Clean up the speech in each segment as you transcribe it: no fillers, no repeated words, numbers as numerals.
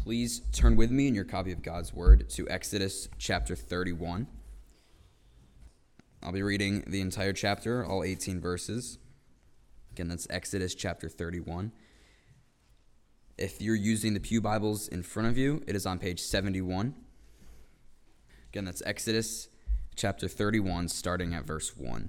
Please turn with me in your copy of God's Word to Exodus chapter 31. I'll be reading the entire chapter, all 18 verses. Again, that's Exodus chapter 31. If you're using the Pew Bibles in front of you, it is on page 71. Again, that's Exodus chapter 31, starting at verse 1.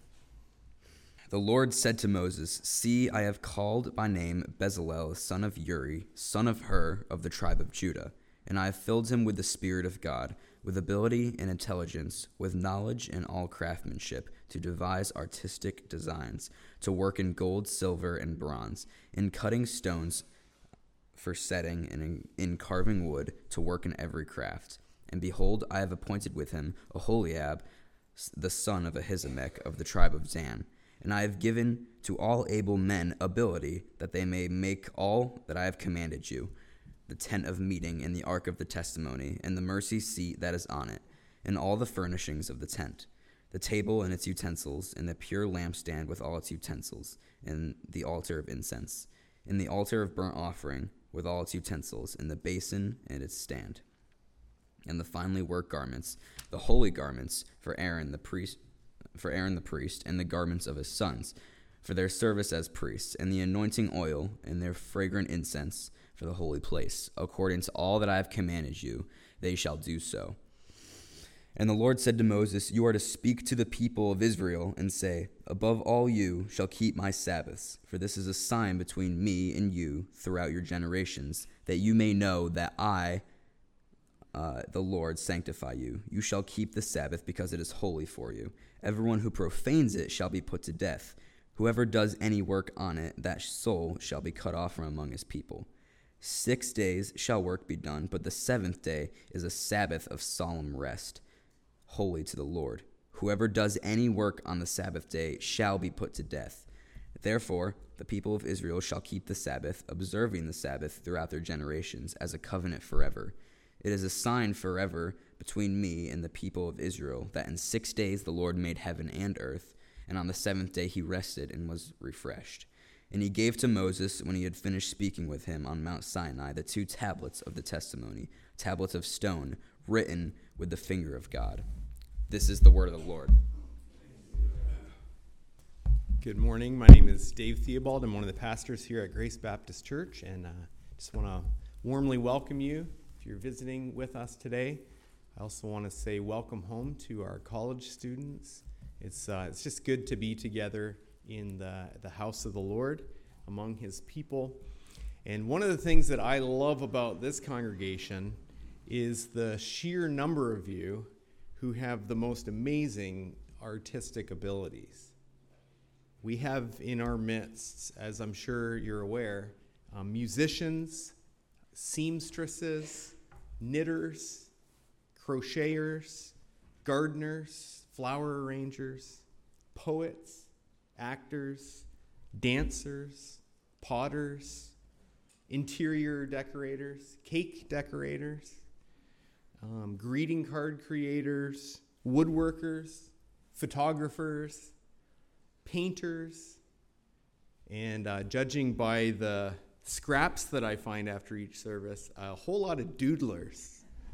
The Lord said to Moses, "See, I have called by name Bezalel, son of Uri, son of Hur, of the tribe of Judah, and I have filled him with the Spirit of God, with ability and intelligence, with knowledge and all craftsmanship, to devise artistic designs, to work in gold, silver, and bronze, in cutting stones for setting, and in carving wood, to work in every craft. And behold, I have appointed with him Aholiab, the son of Ahisamach, of the tribe of Dan. And I have given to all able men ability, that they may make all that I have commanded you, the tent of meeting, and the ark of the testimony, and the mercy seat that is on it, and all the furnishings of the tent, the table and its utensils, and the pure lampstand with all its utensils, and the altar of incense, and the altar of burnt offering with all its utensils, and the basin and its stand, and the finely worked garments, the holy garments for Aaron the priest, and the garments of his sons, for their service as priests, and the anointing oil, and their fragrant incense for the holy place. According to all that I have commanded you, they shall do so. And the Lord said to Moses, You are to speak to the people of Israel, and say, Above all you shall keep my Sabbaths, for this is a sign between me and you throughout your generations, that you may know that I, the Lord, sanctify you. You shall keep the Sabbath, because it is holy for you. Everyone who profanes it shall be put to death. Whoever does any work on it, that soul shall be cut off from among his people. 6 days shall work be done, but the seventh day is a Sabbath of solemn rest, holy to the Lord. Whoever does any work on the Sabbath day shall be put to death. Therefore, the people of Israel shall keep the Sabbath, observing the Sabbath throughout their generations, as a covenant forever. It is a sign forever between me and the people of Israel, that in 6 days the Lord made heaven and earth, and on the seventh day he rested and was refreshed. And he gave to Moses, when he had finished speaking with him on Mount Sinai, the 2 tablets of the testimony, tablets of stone, written with the finger of God. This is the word of the Lord. Good morning. My name is Dave Theobald. I'm one of the pastors here at Grace Baptist Church, and just want to warmly welcome you if you're visiting with us today. I also want to say welcome home to our college students. It's just good to be together in the house of the Lord among his people. And one of the things that I love about this congregation is the sheer number of you who have the most amazing artistic abilities. We have in our midst, as I'm sure you're aware, musicians, seamstresses, knitters, crocheters, gardeners, flower arrangers, poets, actors, dancers, potters, interior decorators, cake decorators, greeting card creators, woodworkers, photographers, painters, and judging by the scraps that I find after each service, a whole lot of doodlers.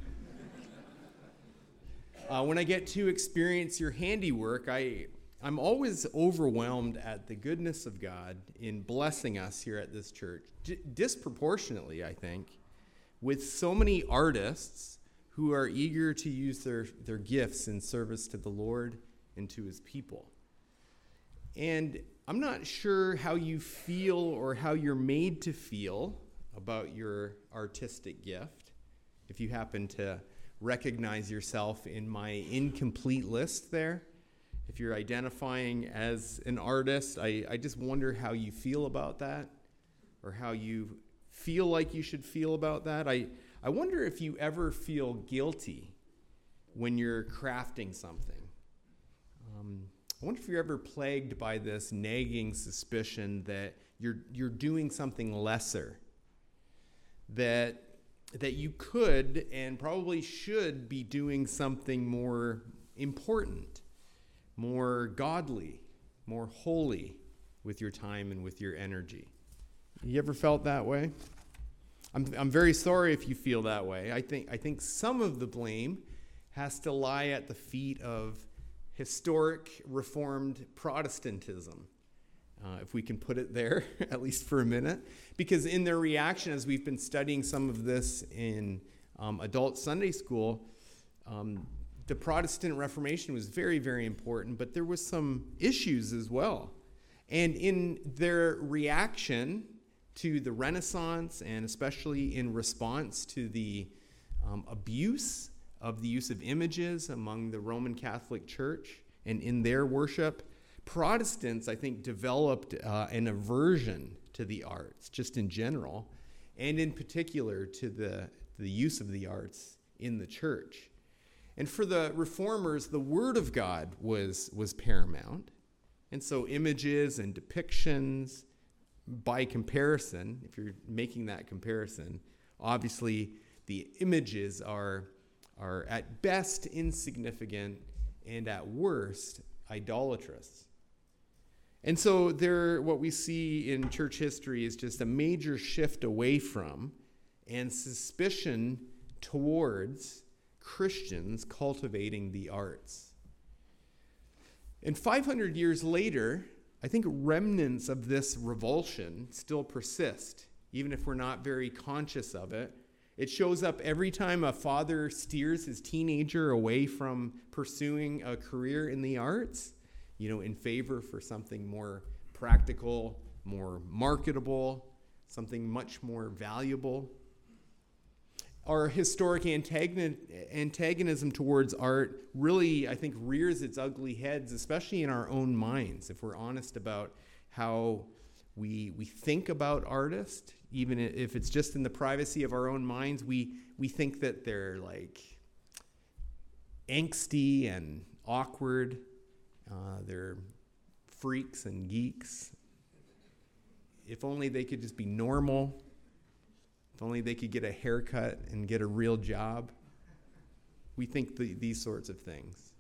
When I get to experience your handiwork, I'm always overwhelmed at the goodness of God in blessing us here at this church, disproportionately, I think, with so many artists who are eager to use their gifts in service to the Lord and to his people. And I'm not sure how you feel or how you're made to feel about your artistic gift. If you happen to recognize yourself in my incomplete list there, if you're identifying as an artist, I just wonder how you feel about that, or how you feel like you should feel about that. I wonder if you ever feel guilty when you're crafting something. I wonder if you're ever plagued by this nagging suspicion that you're doing something lesser, that you could and probably should be doing something more important, more godly, more holy with your time and with your energy. You ever felt that way? I'm very sorry if you feel that way. I think some of the blame has to lie at the feet of historic Reformed Protestantism, if we can put it there, at least for a minute. Because in their reaction, as we've been studying some of this in adult Sunday school, the Protestant Reformation was very, very important, but there was some issues as well. And in their reaction to the Renaissance, and especially in response to the abuse of the use of images among the Roman Catholic Church and in their worship, Protestants, I think, developed an aversion to the arts, just in general, and in particular to the use of the arts in the church. And for the Reformers, the Word of God was paramount. And so images and depictions, by comparison, if you're making that comparison, obviously the images are at best insignificant and at worst idolatrous. And so what we see in church history is just a major shift away from and suspicion towards Christians cultivating the arts. And 500 years later, I think remnants of this revulsion still persist, even if we're not very conscious of it. It shows up every time a father steers his teenager away from pursuing a career in the arts, in favor for something more practical, more marketable, something much more valuable. Our historic antagonism towards art really, I think, rears its ugly heads, especially in our own minds, if we're honest about how we think about artists. Even if it's just in the privacy of our own minds, we think that they're like angsty and awkward. They're freaks and geeks. If only they could just be normal. If only they could get a haircut and get a real job. We think these sorts of things.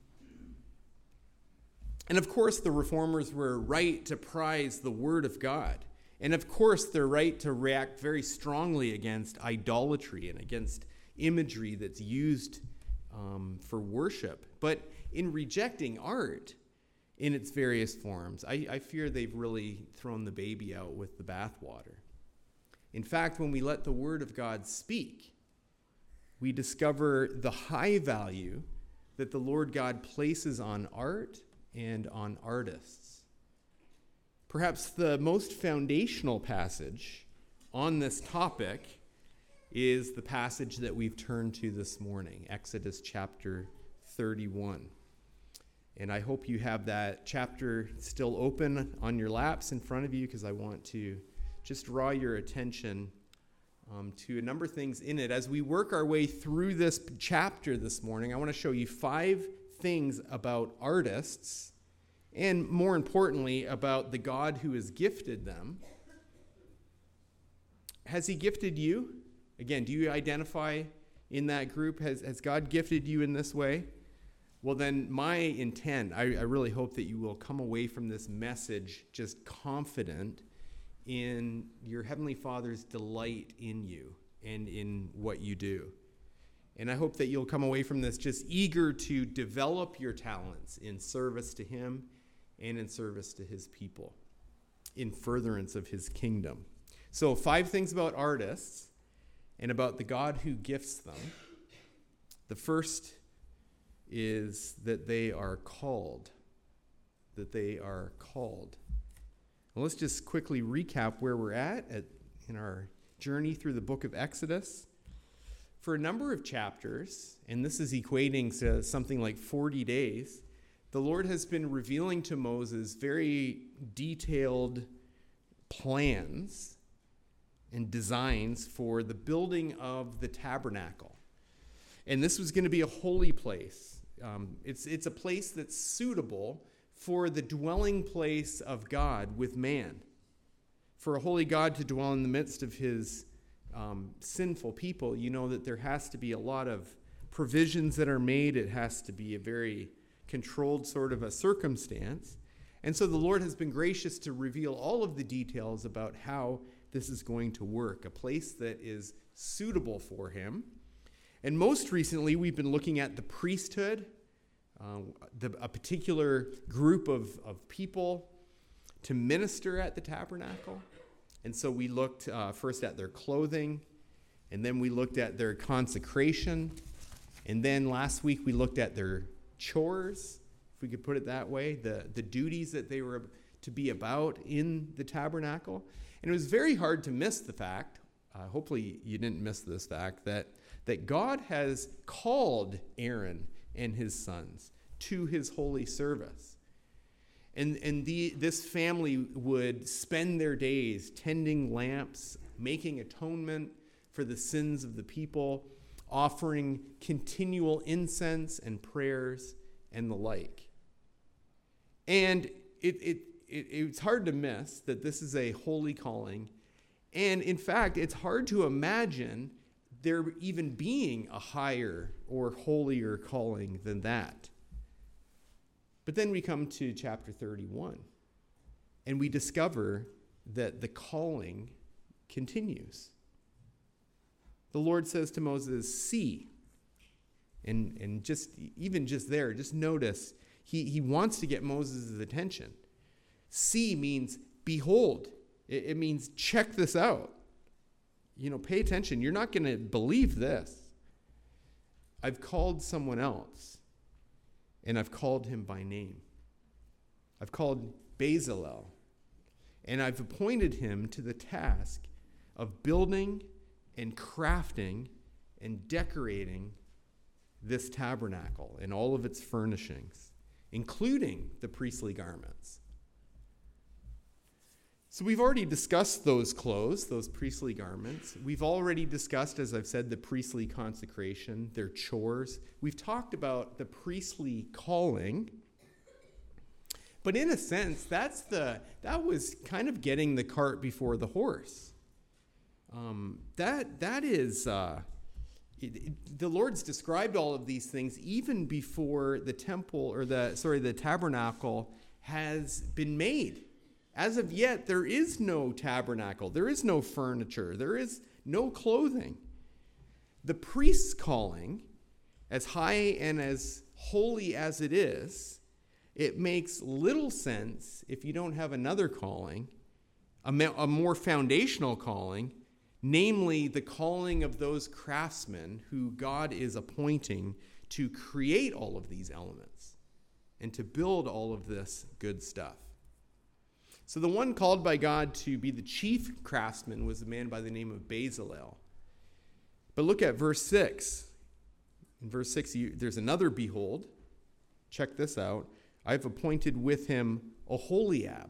And of course, the Reformers were right to prize the Word of God. And of course, they're right to react very strongly against idolatry and against imagery that's used for worship. But in rejecting art in its various forms, I fear they've really thrown the baby out with the bathwater. In fact, when we let the Word of God speak, we discover the high value that the Lord God places on art and on artists. Perhaps the most foundational passage on this topic is the passage that we've turned to this morning, Exodus chapter 31. And I hope you have that chapter still open on your laps in front of you, because I want to just draw your attention to a number of things in it. As we work our way through this chapter this morning, I want to show you 5 things about artists, and more importantly, about the God who has gifted them. Has he gifted you? Again, do you identify in that group? Has God gifted you in this way? Well, then my intent, I really hope that you will come away from this message just confident in your Heavenly Father's delight in you and in what you do. And I hope that you'll come away from this just eager to develop your talents in service to Him and in service to His people, in furtherance of His kingdom. So 5 things about artists and about the God who gifts them. The first is that they are called. That they are called. Well, let's just quickly recap where we're at in our journey through the book of Exodus. For a number of chapters, and this is equating to something like 40 days, the Lord has been revealing to Moses very detailed plans and designs for the building of the tabernacle. And this was going to be a holy place. It's a place that's suitable for the dwelling place of God with man. For a holy God to dwell in the midst of his sinful people, you know that there has to be a lot of provisions that are made. It has to be a very controlled sort of a circumstance. And so the Lord has been gracious to reveal all of the details about how this is going to work. A place that is suitable for him. And most recently, we've been looking at the priesthood, a particular group of people to minister at the tabernacle. And so we looked first at their clothing, and then we looked at their consecration, and then last week we looked at their chores, if we could put it that way, the duties that they were to be about in the tabernacle. And it was very hard to miss the fact, hopefully you didn't miss this fact, that God has called Aaron and his sons to his holy service. And this family would spend their days tending lamps, making atonement for the sins of the people, offering continual incense and prayers and the like. And it's hard to miss that this is a holy calling. And in fact, it's hard to imagine there even being a higher or holier calling than that. But then we come to chapter 31, and we discover that the calling continues. The Lord says to Moses, "See." And just there, just notice, he wants to get Moses' attention. See means behold. It means check this out. Pay attention. You're not going to believe this. I've called someone else, and I've called him by name. I've called Bezalel, and I've appointed him to the task of building and crafting and decorating this tabernacle and all of its furnishings, including the priestly garments. So we've already discussed those clothes, those priestly garments. We've already discussed, as I've said, the priestly consecration, their chores. We've talked about the priestly calling. But in a sense, that was kind of getting the cart before the horse. The Lord's described all of these things even before the the tabernacle has been made. As of yet, there is no tabernacle, there is no furniture, there is no clothing. The priest's calling, as high and as holy as it is, it makes little sense if you don't have another calling, a more foundational calling, namely the calling of those craftsmen who God is appointing to create all of these elements and to build all of this good stuff. So the one called by God to be the chief craftsman was a man by the name of Bezalel. But look at verse 6. In verse 6, there's another behold. Check this out. I've appointed with him Oholiab.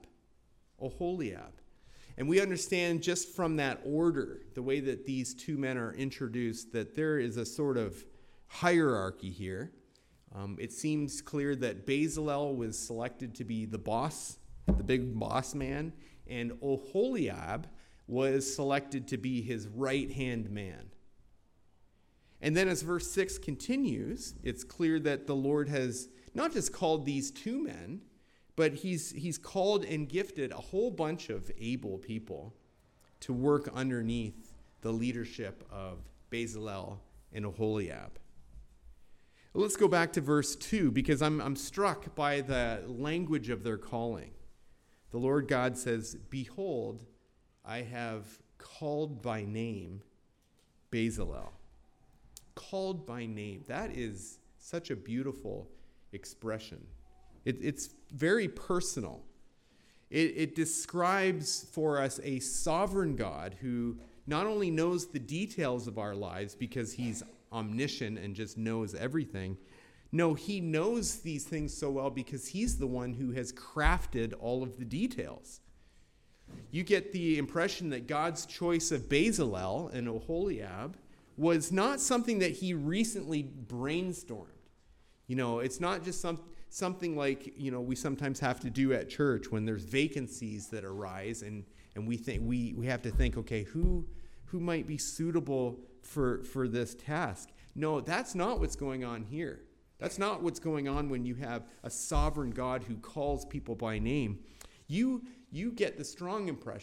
And we understand just from that order, the way that these two men are introduced, that there is a sort of hierarchy here. It seems clear that Bezalel was selected to be the boss, the big boss man, and Oholiab was selected to be his right-hand man. And then as verse 6 continues, it's clear that the Lord has not just called these two men, but he's called and gifted a whole bunch of able people to work underneath the leadership of Bezalel and Oholiab. Let's go back to verse 2, because I'm struck by the language of their calling. The Lord God says, "Behold, I have called by name Bezalel." Called by name. That is such a beautiful expression. It's very personal. It describes for us a sovereign God who not only knows the details of our lives because he's omniscient and just knows everything. No, he knows these things so well because he's the one who has crafted all of the details. You get the impression that God's choice of Bezalel and Oholiab was not something that he recently brainstormed. It's not just something like, we sometimes have to do at church when there's vacancies that arise and we think we have to think, okay, who might be suitable for this task? No, that's not what's going on here. That's not what's going on when you have a sovereign God who calls people by name. You get the strong impression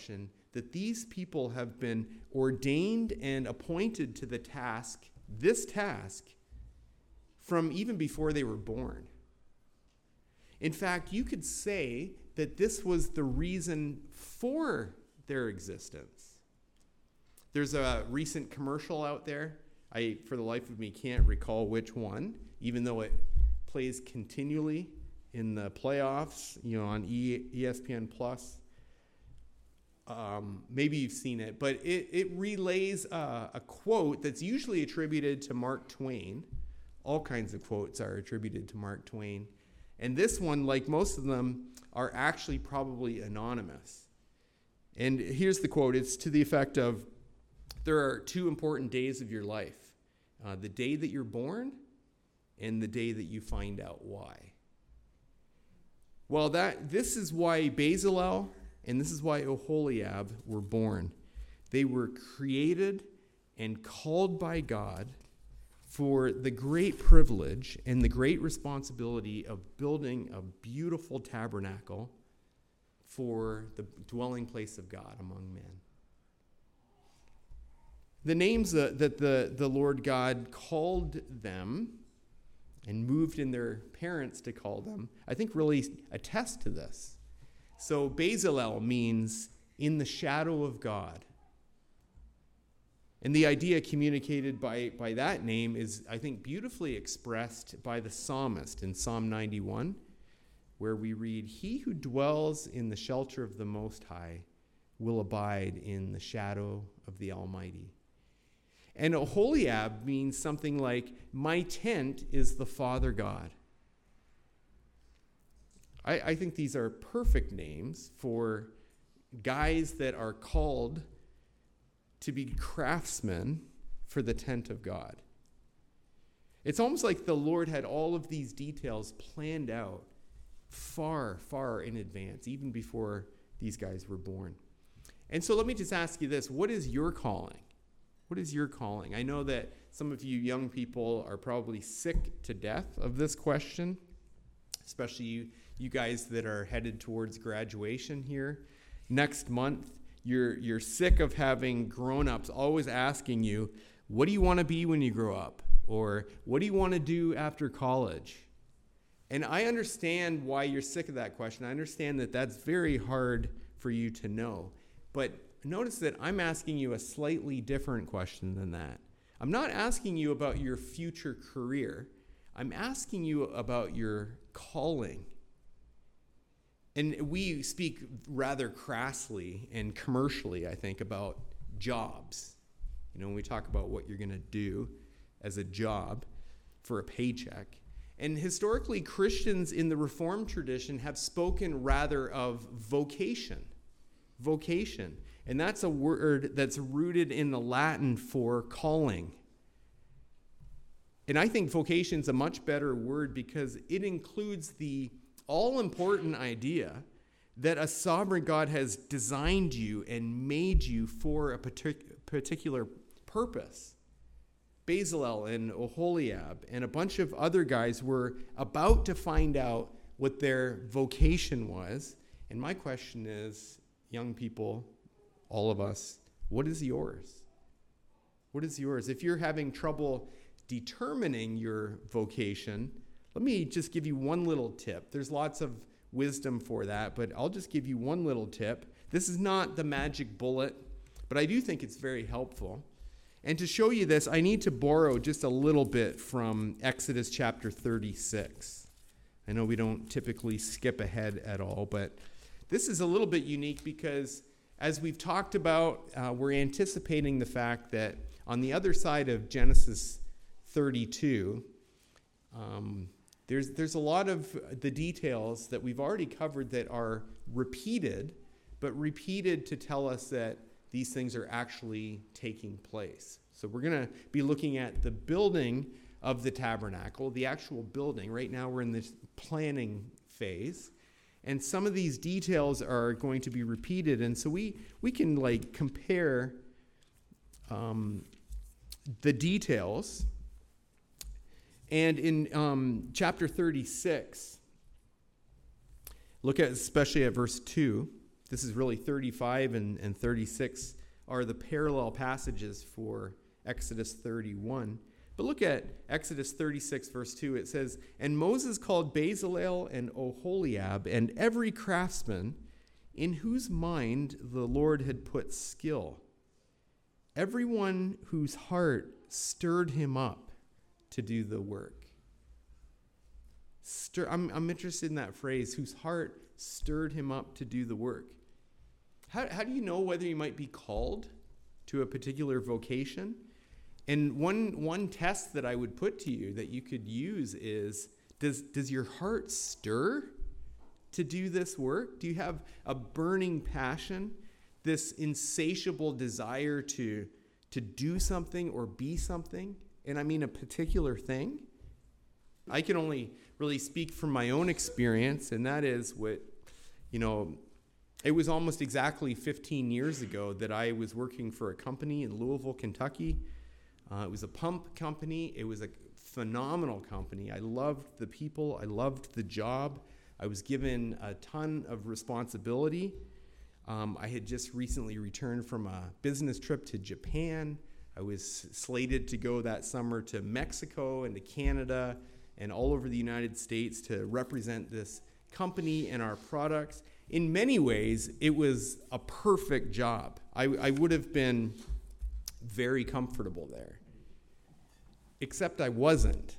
that these people have been ordained and appointed to this task, from even before they were born. In fact, you could say that this was the reason for their existence. There's a recent commercial out there. I, for the life of me, can't recall which one, even though it plays continually in the playoffs, on ESPN Plus. Maybe you've seen it, but it relays a quote that's usually attributed to Mark Twain. All kinds of quotes are attributed to Mark Twain. And this one, like most of them, are actually probably anonymous. And here's the quote. It's to the effect of, there are two important days of your life. The day that you're born and the day that you find out why. Well, this is why Bezalel and this is why Oholiab were born. They were created and called by God for the great privilege and the great responsibility of building a beautiful tabernacle for the dwelling place of God among men. The names that the Lord God called them and moved in their parents to call them, I think really attest to this. So Bezalel means in the shadow of God. And the idea communicated by that name is, I think, beautifully expressed by the psalmist in Psalm 91, where we read, "He who dwells in the shelter of the Most High will abide in the shadow of the Almighty." And Oholiab means something like, "My tent is the Father God." I think these are perfect names for guys that are called to be craftsmen for the tent of God. It's almost like the Lord had all of these details planned out far, far in advance, even before these guys were born. And so let me just ask you this. What is your calling? What is your calling? I know that some of you young people are probably sick to death of this question, especially you guys that are headed towards graduation here. Next month, you're sick of having grown-ups always asking you, what do you want to be when you grow up? Or what do you want to do after college? And I understand why you're sick of that question. I understand that that's very hard for you to know. But notice that I'm asking you a slightly different question than that. I'm not asking you about your future career. I'm asking you about your calling. And we speak rather crassly and commercially, I think, about jobs. When we talk about what you're going to do as a job for a paycheck. And historically, Christians in the Reformed tradition have spoken rather of vocation. Vocation. And that's a word that's rooted in the Latin for calling. And I think vocation is a much better word because it includes the all-important idea that a sovereign God has designed you and made you for a particular purpose. Bezalel and Oholiab and a bunch of other guys were about to find out what their vocation was. And my question is, young people, all of us, what is yours? What is yours? If you're having trouble determining your vocation, let me just give you one little tip. There's lots of wisdom for that, but I'll just give you one little tip. This is not the magic bullet, but I do think it's very helpful. And to show you this, I need to borrow just a little bit from Exodus chapter 36. I know we don't typically skip ahead at all, but this is a little bit unique because as we've talked about, we're anticipating the fact that on the other side of Genesis 32, there's a lot of the details that we've already covered that are repeated, but repeated to tell us that these things are actually taking place. So we're going to be looking at the building of the tabernacle, the actual building. Right now we're in this planning phase. And some of these details are going to be repeated. And so we can compare the details. And in chapter 36, look at especially at verse 2. This is really 35 and 36 are the parallel passages for Exodus 31. But look at Exodus 36, verse 2. It says, "And Moses called Bezalel and Oholiab and every craftsman in whose mind the Lord had put skill, everyone whose heart stirred him up to do the work." I'm interested in that phrase, whose heart stirred him up to do the work. How do you know whether you might be called to a particular vocation? And one test that I would put to you that you could use is, does your heart stir to do this work? Do you have a burning passion, this insatiable desire to do something or be something? And I mean a particular thing. I can only really speak from my own experience, and that is it was almost exactly 15 years ago that I was working for a company in Louisville, Kentucky. It was a pump company. It was a phenomenal company. I loved the people. I loved the job. I was given a ton of responsibility. I had just recently returned from a business trip to Japan. I was slated to go that summer to Mexico and to Canada and all over the United States to represent this company and our products. In many ways, it was a perfect job. I would have been very comfortable there. Except I wasn't.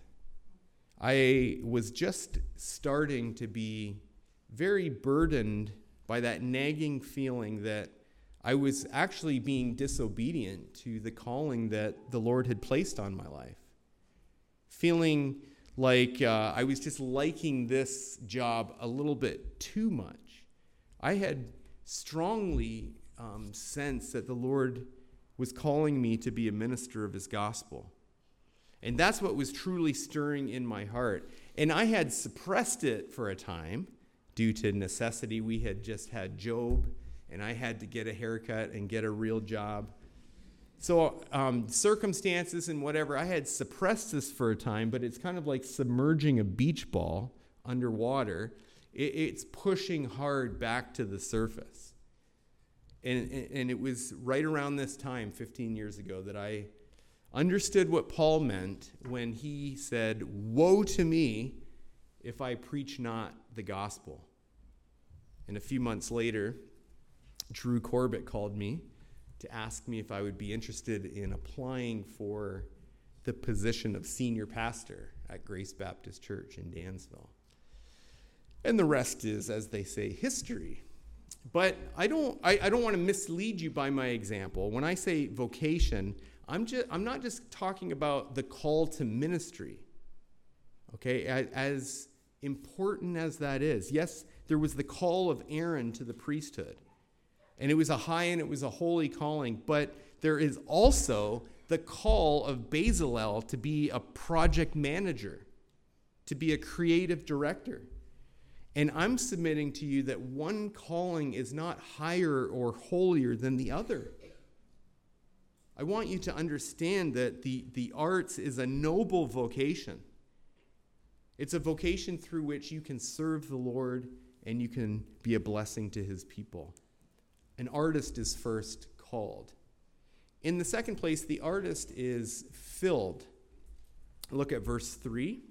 I was just starting to be very burdened by that nagging feeling that I was actually being disobedient to the calling that the Lord had placed on my life. Feeling like I was just liking this job a little bit too much. I had strongly sensed that the Lord was calling me to be a minister of his gospel. And that's what was truly stirring in my heart. And I had suppressed it for a time due to necessity. We had just had Job, and I had to get a haircut and get a real job. So circumstances and whatever, I had suppressed this for a time, but it's kind of like submerging a beach ball underwater. It's pushing hard back to the surface. And it was right around this time, 15 years ago, that I understood what Paul meant when he said, "Woe to me if I preach not the gospel." And a few months later, Drew Corbett called me to ask me if I would be interested in applying for the position of senior pastor at Grace Baptist Church in Dansville. And the rest is, as they say, history. But I don't want to mislead you by my example. When I say vocation, I'm not just talking about the call to ministry. Okay, as important as that is. Yes, there was the call of Aaron to the priesthood. And it was a high and it was a holy calling. But there is also the call of Bezalel to be a project manager, to be a creative director. And I'm submitting to you that one calling is not higher or holier than the other. I want you to understand that the arts is a noble vocation. It's a vocation through which you can serve the Lord and you can be a blessing to his people. An artist is first called. In the second place, the artist is filled. Look at verse 3.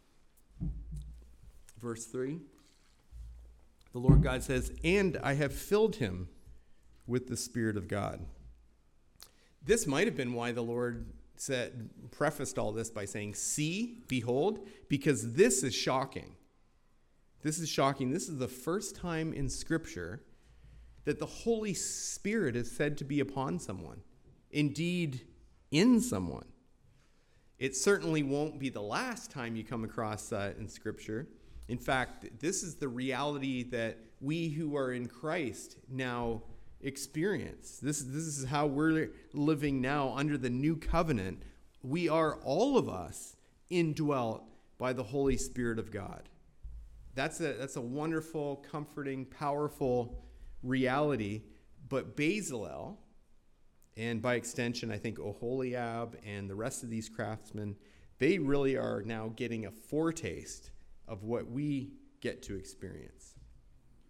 Verse 3. The Lord God says, "And I have filled him with the Spirit of God." This might have been why the Lord prefaced all this by saying, "See, behold," because this is shocking. This is shocking. This is the first time in Scripture that the Holy Spirit is said to be upon someone. Indeed, in someone. It certainly won't be the last time you come across that in Scripture. In fact, this is the reality that we who are in Christ now experience. This is how we're living now under the new covenant. We are, all of us, indwelt by the Holy Spirit of God. That's a wonderful, comforting, powerful reality. But Bezalel, and by extension, I think Oholiab and the rest of these craftsmen, they really are now getting a foretaste of what we get to experience.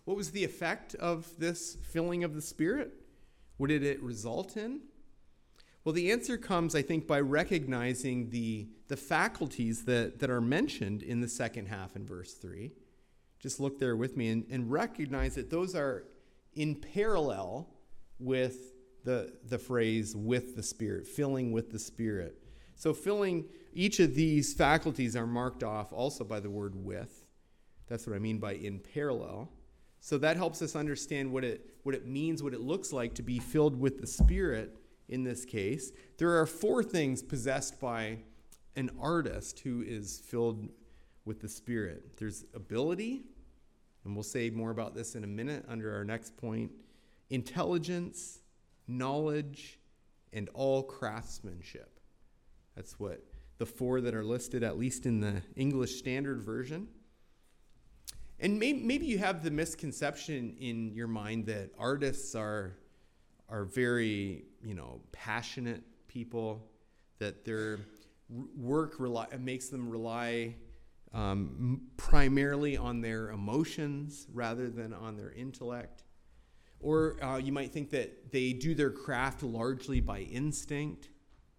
What was the effect of this filling of the Spirit? What did it result in? Well, the answer comes, I think, by recognizing the faculties that are mentioned in the second half in verse 3. Just look there with me and recognize that those are in parallel with the phrase with the Spirit, filling with the Spirit. So filling, each of these faculties are marked off also by the word with. That's what I mean by in parallel. So that helps us understand what it means, what it looks like to be filled with the Spirit in this case. There are 4 things possessed by an artist who is filled with the Spirit. There's ability, and we'll say more about this in a minute under our next point, intelligence, knowledge, and all craftsmanship. That's what the 4 that are listed, at least in the English Standard Version. And maybe you have the misconception in your mind that artists are very, passionate people, that their work makes them rely primarily on their emotions rather than on their intellect. Or you might think that they do their craft largely by instinct.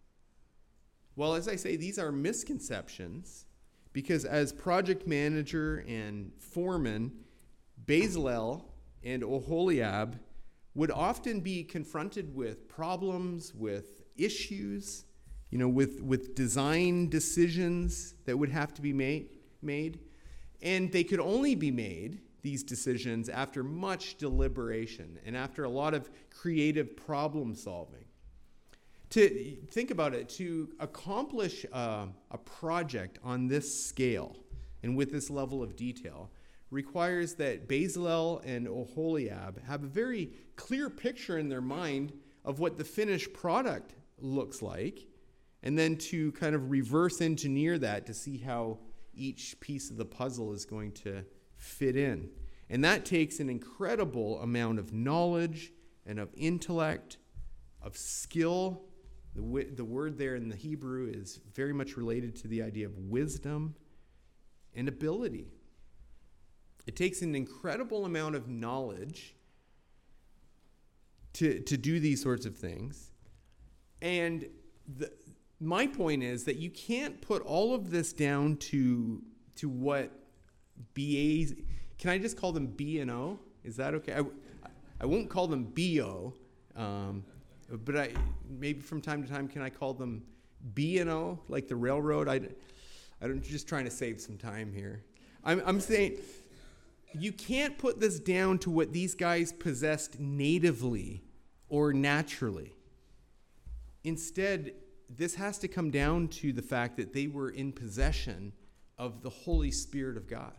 Well, as I say, these are misconceptions because as project manager and foreman, Bezalel and Oholiab would often be confronted with problems, with issues, with design decisions that would have to be made. And they could only be made, these decisions, after much deliberation and after a lot of creative problem solving. To think about it, to accomplish a project on this scale and with this level of detail requires that Bezalel and Oholiab have a very clear picture in their mind of what the finished product looks like, and then to kind of reverse engineer that to see how each piece of the puzzle is going to fit in. And that takes an incredible amount of knowledge and of intellect, of skill. The word there in the Hebrew is very much related to the idea of wisdom and ability. It takes an incredible amount of knowledge to do these sorts of things. And my point is that you can't put all of this down to what BAs... Can I just call them B and O? Is that okay? I won't call them BO, but maybe from time to time, can I call them B and O, like the railroad? I'm just trying to save some time here. I'm saying you can't put this down to what these guys possessed natively or naturally. Instead, this has to come down to the fact that they were in possession of the Holy Spirit of God.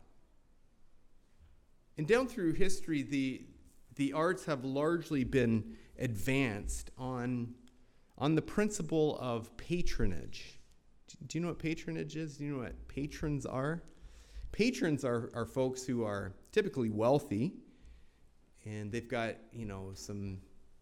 And down through history, the arts have largely been advanced on the principle of patronage. Do you know what patronage is? Do you know what patrons are? Patrons are folks who are typically wealthy, and they've got, some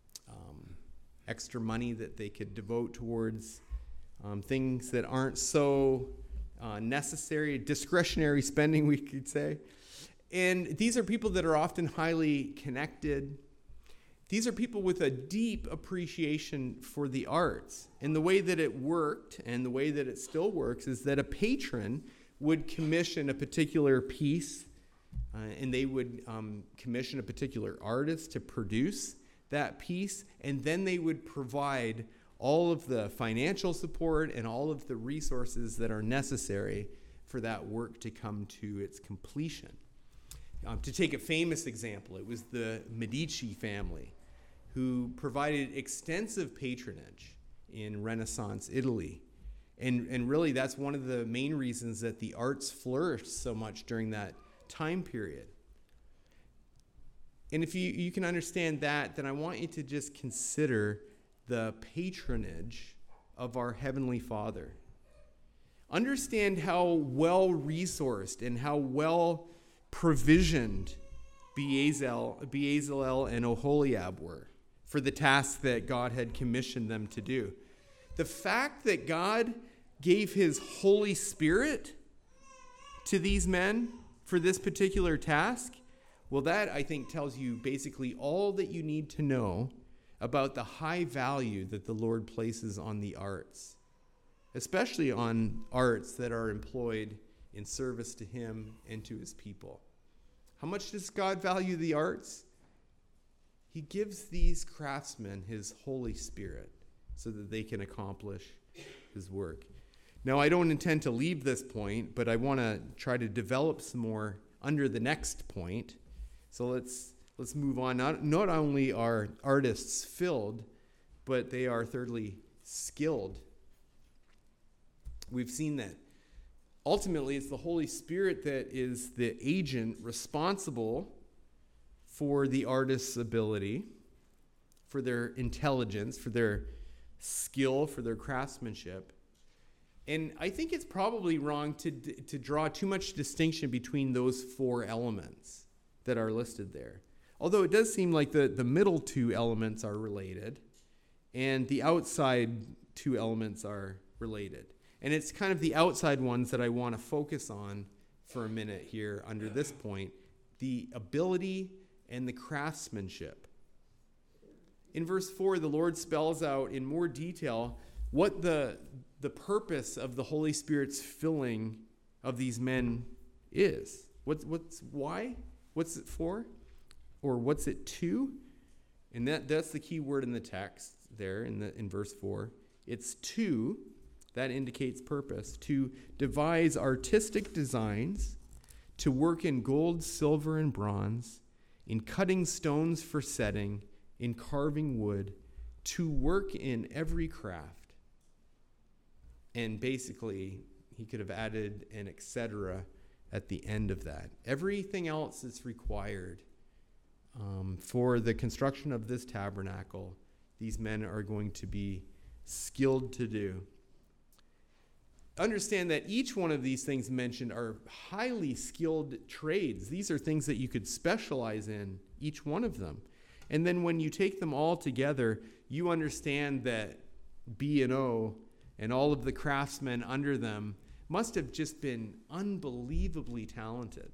extra money that they could devote towards things that aren't so necessary, discretionary spending, we could say. And these are people that are often highly connected. These are people with a deep appreciation for the arts. And the way that it worked, and the way that it still works, is that a patron would commission a particular piece, and they would commission a particular artist to produce that piece, and then they would provide all of the financial support and all of the resources that are necessary for that work to come to its completion. To take a famous example, it was the Medici family who provided extensive patronage in Renaissance Italy. And really, that's one of the main reasons that the arts flourished so much during that time period. And if you can understand that, then I want you to just consider the patronage of our Heavenly Father. Understand how well-resourced and how well-provisioned Bezalel and Oholiab were for the task that God had commissioned them to do. The fact that God gave his Holy Spirit to these men for this particular task Well, that, I think, tells you basically all that you need to know about the high value that the Lord places on the arts, especially on arts that are employed in service to him and to his people. How much does God value the arts? He gives these craftsmen his Holy Spirit so that they can accomplish his work. Now, I don't intend to leave this point, but I want to try to develop some more under the next point. So let's move on. Not only are artists filled, but they are thirdly skilled. We've seen that. Ultimately, it's the Holy Spirit that is the agent responsible for the artist's ability, for their intelligence, for their skill, for their craftsmanship. And I think it's probably wrong to draw too much distinction between those four elements that are listed there. Although it does seem like the middle two elements are related, and the outside two elements are related. And it's kind of the outside ones that I want to focus on for a minute here under this point, the ability and the craftsmanship. In verse 4, the Lord spells out in more detail what the purpose of the Holy Spirit's filling of these men is. Why? What's it for? Or what's it to? And that's the key word in the text there in verse 4. It's to, that indicates purpose, to devise artistic designs, to work in gold, silver, and bronze, in cutting stones for setting, in carving wood, to work in every craft. And basically, he could have added an etc. at the end of that. Everything else that's required for the construction of this tabernacle, these men are going to be skilled to do. Understand that each one of these things mentioned are highly skilled trades. These are things that you could specialize in, each one of them. And then when you take them all together, you understand that B&O and all of the craftsmen under them must have just been unbelievably talented.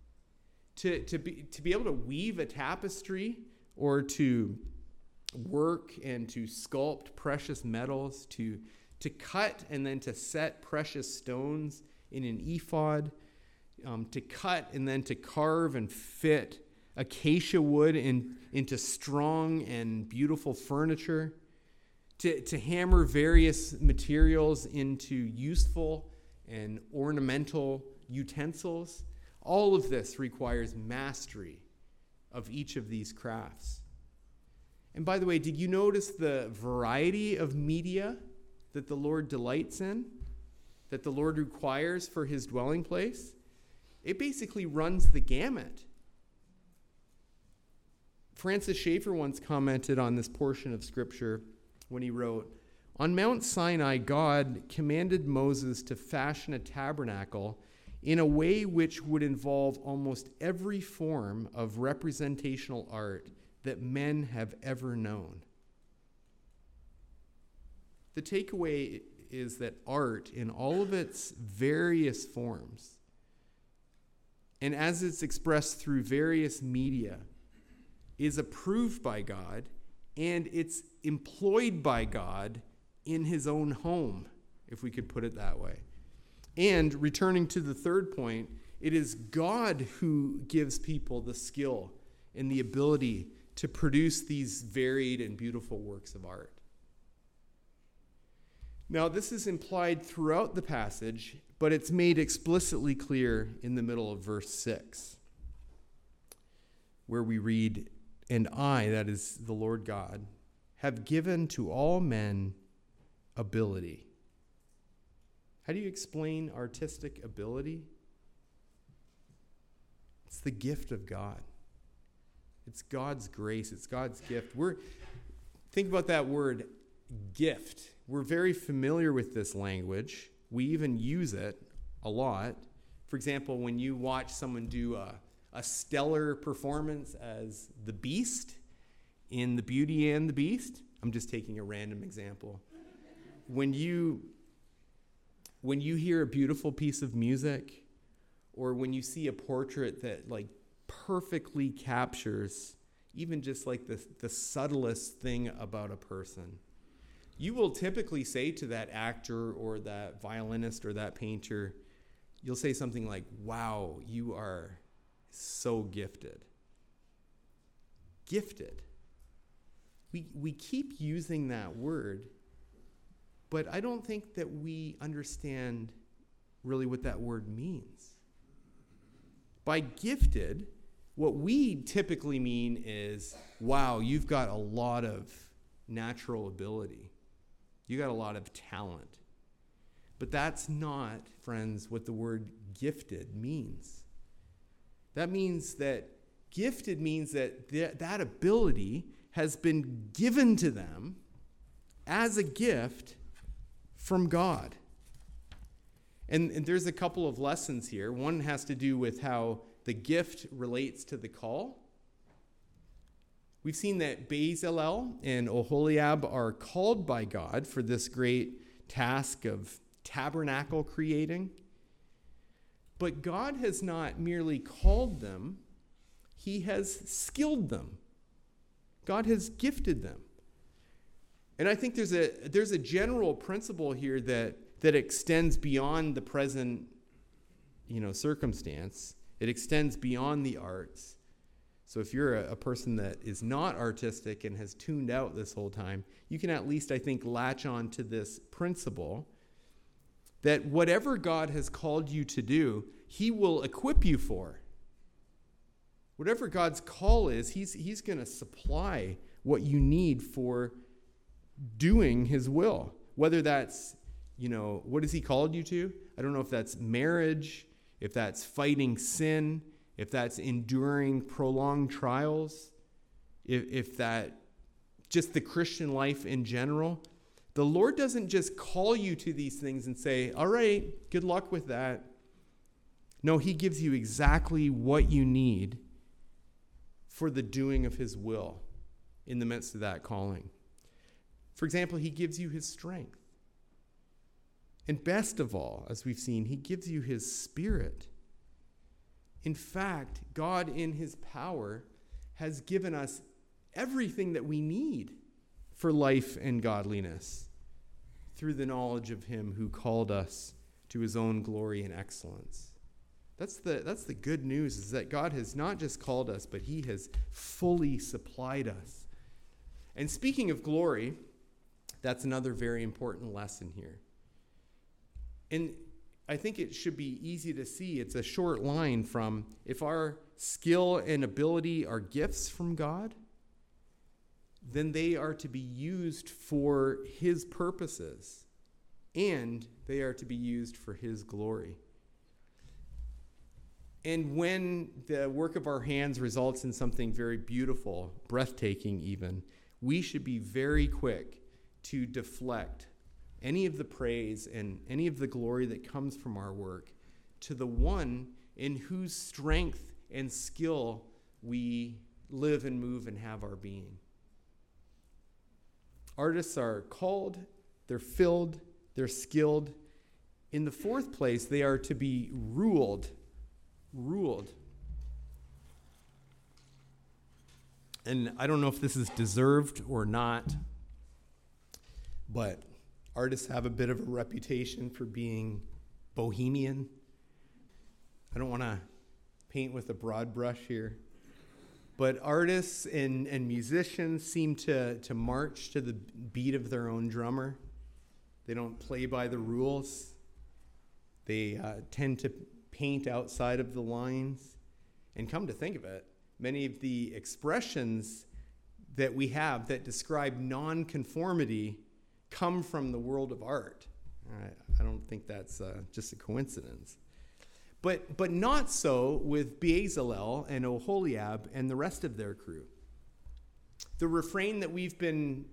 To be able to weave a tapestry or to work and to sculpt precious metals, to cut and then to set precious stones in an ephod, to cut and then to carve and fit acacia wood into strong and beautiful furniture, to hammer various materials into useful and ornamental utensils. All of this requires mastery of each of these crafts. And by the way, did you notice the variety of media that the Lord delights in, that the Lord requires for his dwelling place? It basically runs the gamut. Francis Schaeffer once commented on this portion of Scripture when he wrote, "On Mount Sinai, God commanded Moses to fashion a tabernacle in a way which would involve almost every form of representational art that men have ever known." The takeaway is that art, in all of its various forms, and as it's expressed through various media, is approved by God, and it's employed by God in his own home, if we could put it that way. And returning to the third point, it is God who gives people the skill and the ability to produce these varied and beautiful works of art. Now, this is implied throughout the passage, but it's made explicitly clear in the middle of verse 6, where we read, "And I," that is the Lord God, "have given to all men ability." How do you explain artistic ability? It's the gift of God. It's God's grace. It's God's gift. Think about that word, gift. We're very familiar with this language. We even use it a lot. For example, when you watch someone do a stellar performance as the Beast in The Beauty and the Beast, I'm just taking a random example. When you hear a beautiful piece of music, or when you see a portrait that perfectly captures even just like the subtlest thing about a person. You will typically say to that actor or that violinist or that painter, you'll say something like, wow, you are so gifted. Gifted. We keep using that word, but I don't think that we understand really what that word means. By gifted, what we typically mean is, wow, you've got a lot of natural ability. You got a lot of talent. But that's not, friends, what the word gifted means. That means that gifted means that that ability has been given to them as a gift from God. And there's a couple of lessons here. One has to do with how the gift relates to the call. We've seen that Bezalel and Oholiab are called by God for this great task of tabernacle creating. But God has not merely called them, he has skilled them. God has gifted them. And I think there's a general principle here that extends beyond the present, circumstance. It extends beyond the arts. So if you're a person that is not artistic and has tuned out this whole time, you can at least, I think, latch on to this principle that whatever God has called you to do, he will equip you for. Whatever God's call is, he's going to supply what you need for doing his will. Whether that's, what has he called you to? I don't know if that's marriage, if that's fighting sin, if that's enduring prolonged trials, if that just the Christian life in general. The Lord doesn't just call you to these things and say, all right, good luck with that. No, he gives you exactly what you need for the doing of his will in the midst of that calling. For example, he gives you his strength. And best of all, as we've seen, he gives you his Spirit. In fact, God in his power has given us everything that we need for life and godliness through the knowledge of him who called us to his own glory and excellence. That's the good news, is that God has not just called us, but he has fully supplied us. And speaking of glory, that's another very important lesson here. And I think it should be easy to see. It's a short line from, if our skill and ability are gifts from God, then they are to be used for his purposes, and they are to be used for his glory. And when the work of our hands results in something very beautiful, breathtaking even, we should be very quick to deflect any of the praise and any of the glory that comes from our work to the one in whose strength and skill we live and move and have our being. Artists are called, they're filled, they're skilled. In the fourth place, they are to be ruled. And I don't know if this is deserved or not, but artists have a bit of a reputation for being bohemian. I don't want to paint with a broad brush here, but artists and musicians seem to march to the beat of their own drummer. They don't play by the rules. They tend to paint outside of the lines. And come to think of it, many of the expressions that we have that describe nonconformity come from the world of art. I don't think that's just a coincidence. But not so with Bezalel and Oholiab and the rest of their crew. The refrain that we've become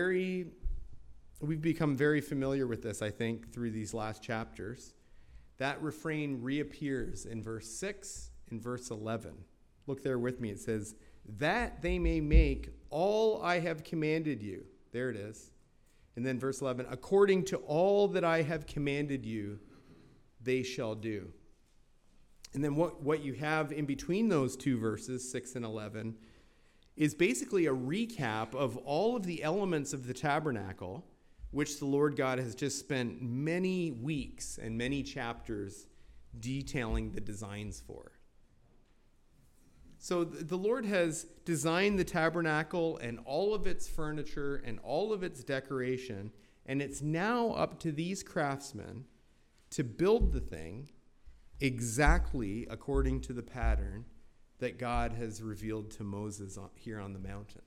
very familiar with this, I think, through these last chapters. That refrain reappears in verse 6 and verse 11. Look there with me. It says, that they may make all I have commanded you. There it is. And then verse 11, according to all that I have commanded you, they shall do. And then what you have in between those two verses, 6 and 11, is basically a recap of all of the elements of the tabernacle, which the Lord God has just spent many weeks and many chapters detailing the designs for. So the Lord has designed the tabernacle and all of its furniture and all of its decoration, and it's now up to these craftsmen to build the thing exactly according to the pattern that God has revealed to Moses here on the mountain.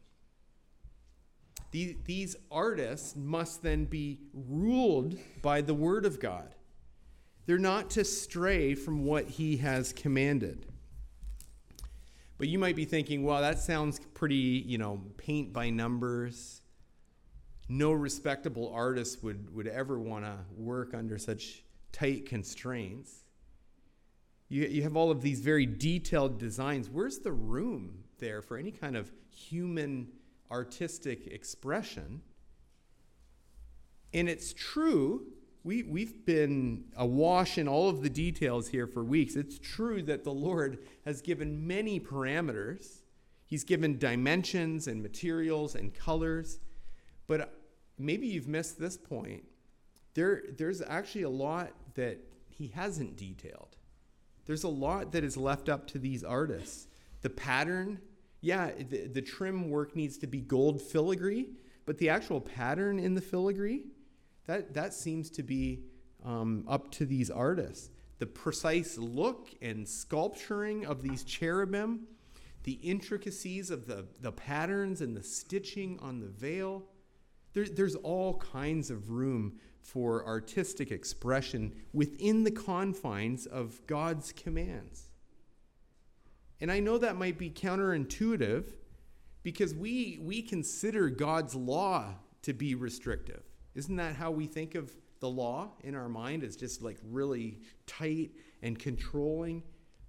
These artists must then be ruled by the word of God. They're not to stray from what he has commanded. But you might be thinking, well, that sounds pretty, paint by numbers. No respectable artist would ever want to work under such tight constraints. You have all of these very detailed designs. Where's the room there for any kind of human artistic expression? And it's true, we've been awash in all of the details here for weeks. It's true that the Lord has given many parameters. He's given dimensions and materials and colors. But maybe you've missed this point. There's actually a lot that he hasn't detailed. There's a lot that is left up to these artists. The pattern, the trim work needs to be gold filigree, but the actual pattern in the filigree, that seems to be up to these artists. The precise look and sculpturing of these cherubim, the intricacies of the patterns and the stitching on the veil, there's all kinds of room for artistic expression within the confines of God's commands. And I know that might be counterintuitive because we consider God's law to be restrictive. Isn't that how we think of the law in our mind, as just like really tight and controlling?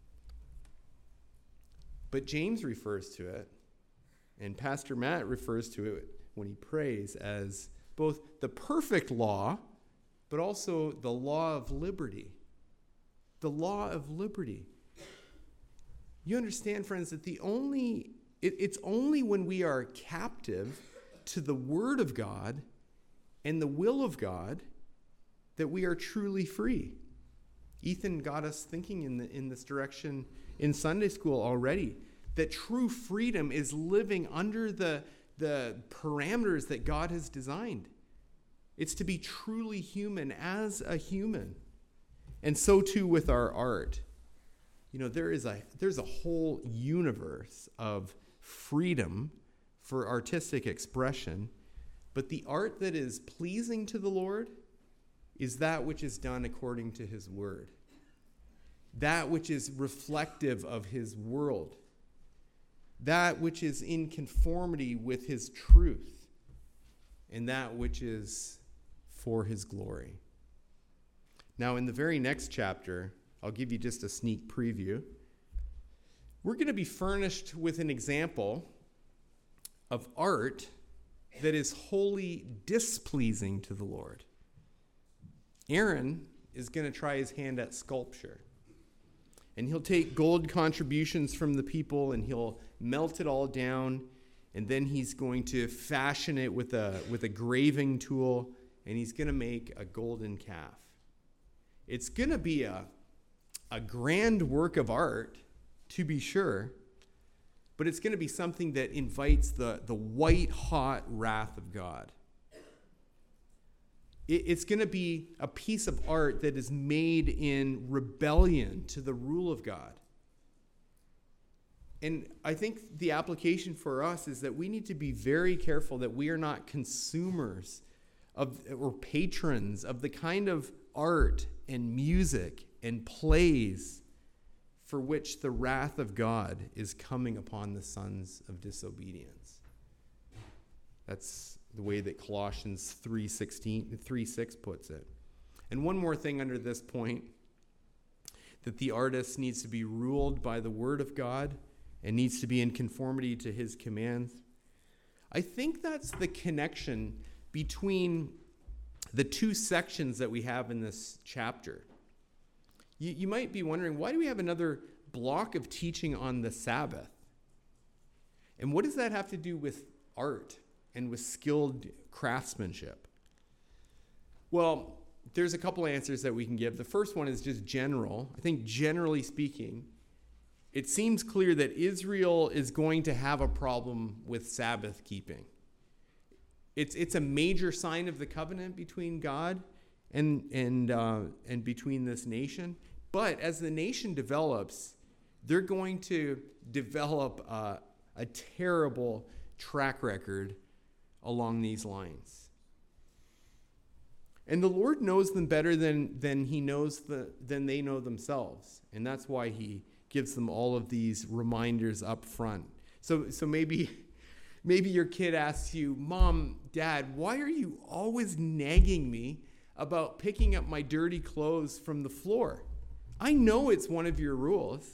But James refers to it, and Pastor Matt refers to it when he prays, as both the perfect law, but also the law of liberty. The law of liberty. You understand, friends, that it's only when we are captive to the Word of God and the will of God that we are truly free. Ethan got us thinking in this direction in Sunday school already, that true freedom is living under the parameters that God has designed. It's to be truly human as a human. And so too with our art. There's a whole universe of freedom for artistic expression, but the art that is pleasing to the Lord is that which is done according to his word. That which is reflective of his world. That which is in conformity with his truth. And that which is for his glory. Now, in the very next chapter, I'll give you just a sneak preview. We're going to be furnished with an example of art that is wholly displeasing to the Lord. Aaron is going to try his hand at sculpture. And he'll take gold contributions from the people and he'll melt it all down. And then he's going to fashion it with a graving tool. And he's going to make a golden calf. It's going to be a grand work of art, to be sure. But it's going to be something that invites the white-hot wrath of God. It's going to be a piece of art that is made in rebellion to the rule of God. And I think the application for us is that we need to be very careful that we are not consumers or patrons of the kind of art and music and plays for which the wrath of God is coming upon the sons of disobedience. That's the way that Colossians 3:6 puts it. And one more thing under this point, that the artist needs to be ruled by the word of God and needs to be in conformity to his commands. I think that's the connection between the two sections that we have in this chapter. You might be wondering, why do we have another block of teaching on the Sabbath? And what does that have to do with art and with skilled craftsmanship? Well, there's a couple answers that we can give. The first one is just general. I think generally speaking, it seems clear that Israel is going to have a problem with Sabbath keeping. It's a major sign of the covenant between God and between this nation. But as the nation develops, they're going to develop a terrible track record along these lines. And the Lord knows them better than they know themselves. And that's why he gives them all of these reminders up front. So maybe your kid asks you, Mom, Dad, why are you always nagging me about picking up my dirty clothes from the floor? I know it's one of your rules.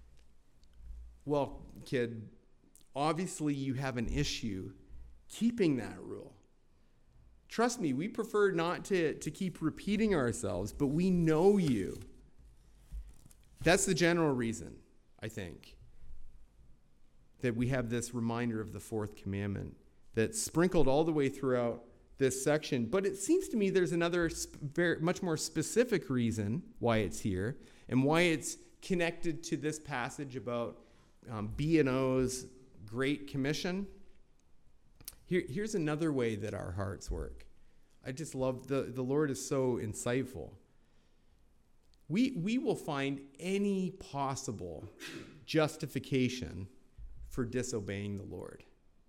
Well, kid, obviously you have an issue keeping that rule. Trust me, we prefer not to keep repeating ourselves, but we know you. That's the general reason, I think, that we have this reminder of the fourth commandment that's sprinkled all the way throughout this section. But it seems to me there's another much more specific reason why it's here and why it's connected to this passage about B&O's Great Commission. Here's another way that our hearts work. I just love the Lord is so insightful. We will find any possible justification for disobeying the Lord.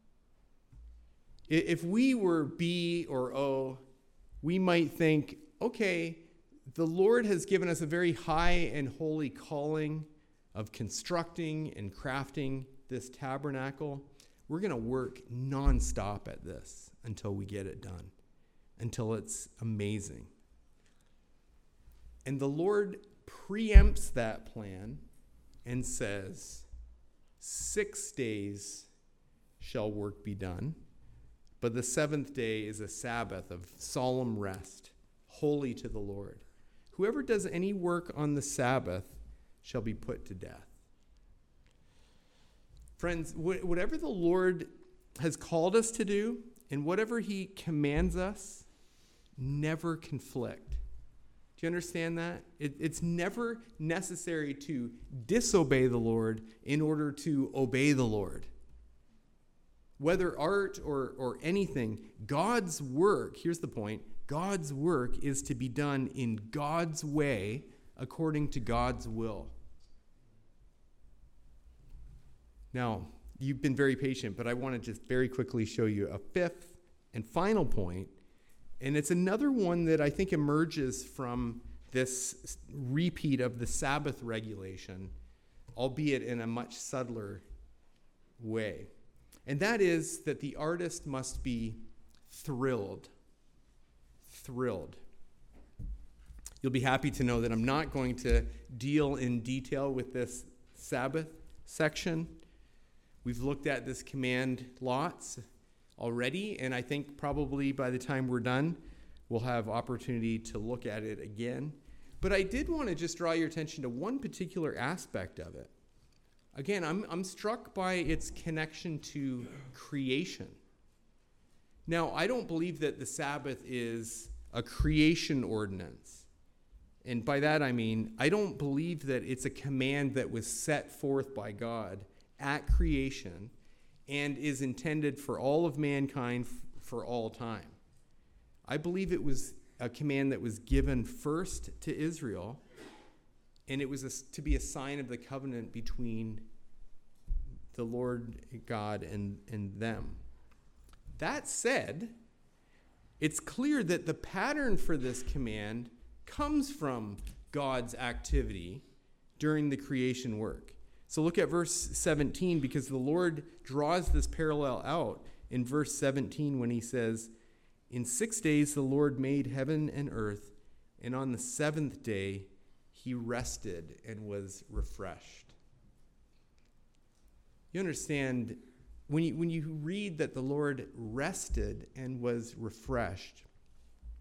If we were B or O, we might think, okay, the Lord has given us a very high and holy calling of constructing and crafting this tabernacle. We're going to work nonstop at this until we get it done, until it's amazing. And the Lord preempts that plan and says, 6 days shall work be done, but the seventh day is a Sabbath of solemn rest, holy to the Lord. Whoever does any work on the Sabbath shall be put to death. Friends, whatever the Lord has called us to do and whatever he commands us, never conflict. Do you understand that? It's never necessary to disobey the Lord in order to obey the Lord. Whether art or anything, God's work, here's the point, God's work is to be done in God's way according to God's will. Now, you've been very patient, but I want to just very quickly show you a fifth and final point. And it's another one that I think emerges from this repeat of the Sabbath regulation, albeit in a much subtler way. And that is that the artist must be thrilled. Thrilled. You'll be happy to know that I'm not going to deal in detail with this Sabbath section. We've looked at this command lots already, and I think probably by the time we're done, we'll have opportunity to look at it again. But I did want to just draw your attention to one particular aspect of it. Again, I'm struck by its connection to creation. Now, I don't believe that the Sabbath is a creation ordinance. And by that I mean, I don't believe that it's a command that was set forth by God at creation and is intended for all of mankind for all time. I believe it was a command that was given first to Israel, and it was to be a sign of the covenant between the Lord God and them. That said, it's clear that the pattern for this command comes from God's activity during the creation work. So look at verse 17, because the Lord draws this parallel out in verse 17 when he says, "In 6 days the Lord made heaven and earth, and on the seventh day he rested and was refreshed." You understand, when you read that the Lord rested and was refreshed,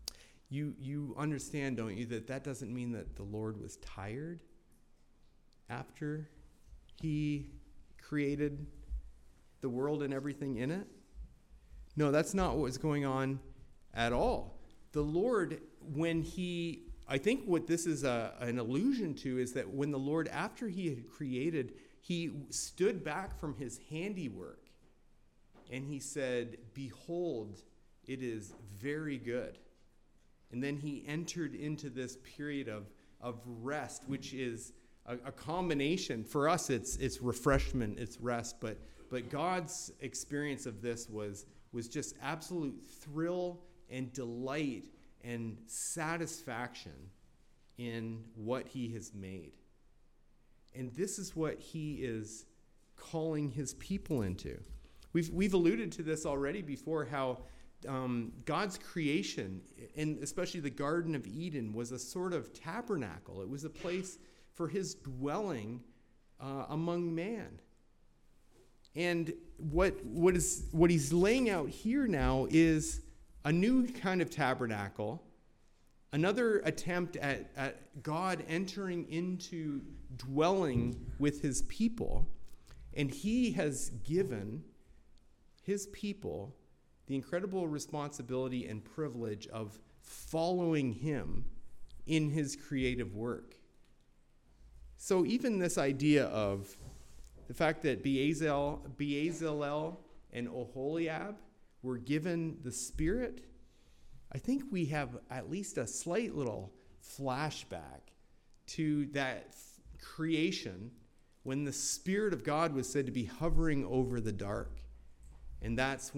You understand, don't you, that doesn't mean that the Lord was tired after he created the world and everything in it? No, that's not what was going on at all. The Lord, I think what this is an allusion to is that when the Lord, after he had created, he stood back from his handiwork and he said, "Behold, it is very good." And then he entered into this period of rest, which is a combination. For us, it's refreshment, it's rest. But God's experience of this was just absolute thrill and delight and satisfaction in what he has made. And this is what he is calling his people into. We've alluded to this already before, how God's creation, and especially the Garden of Eden, was a sort of tabernacle. It was a place for his dwelling among man. And what he's laying out here now is a new kind of tabernacle, another attempt at God entering into dwelling with his people. And he has given his people the incredible responsibility and privilege of following him in his creative work. So even this idea of the fact that Bezalel and Oholiab were given the Spirit, I think we have at least a slight little flashback to that creation when the Spirit of God was said to be hovering over the dark. And that's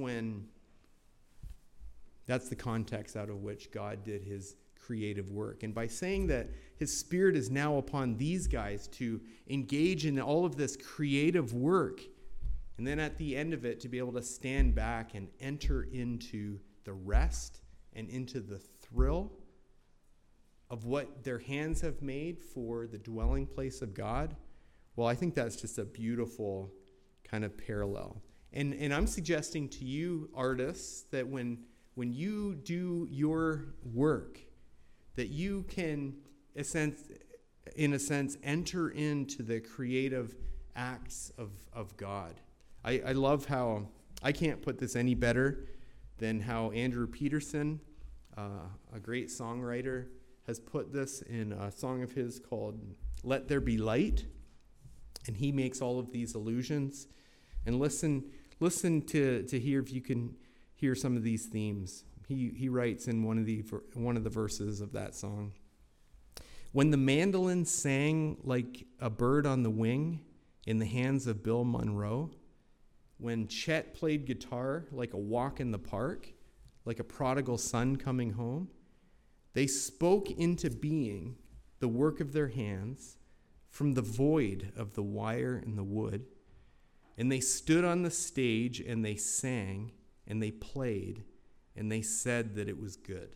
the context out of which God did his creative work. And by saying that his Spirit is now upon these guys to engage in all of this creative work, and then at the end of it to be able to stand back and enter into the rest and into the thrill of what their hands have made for the dwelling place of God, well, I think that's just a beautiful kind of parallel. And I'm suggesting to you, artists, that when you do your work, that you can, in a sense, enter into the creative acts of God. I love how, I can't put this any better than how Andrew Peterson, a great songwriter, has put this in a song of his called "Let There Be Light." And he makes all of these allusions. And listen to hear if you can hear some of these themes. He writes in one of the verses of that song, "When the mandolin sang like a bird on the wing in the hands of Bill Monroe, when Chet played guitar like a walk in the park, like a prodigal son coming home, they spoke into being the work of their hands from the void of the wire and the wood, and they stood on the stage and they sang and they played and they said that it was good."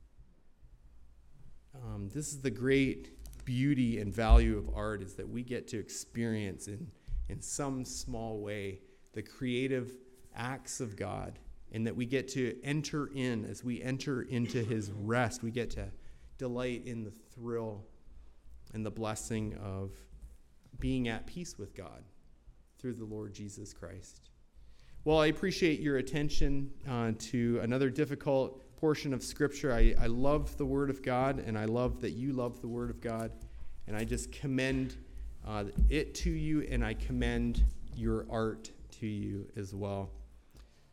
This is the great beauty and value of art, is that we get to experience in some small way the creative acts of God, and that we get to enter in, as we enter into his rest, we get to delight in the thrill and the blessing of being at peace with God through the Lord Jesus Christ. Well, I appreciate your attention to another difficult portion of Scripture. I love the Word of God, and I love that you love the Word of God, and I just commend it to you, and I commend your art to you as well.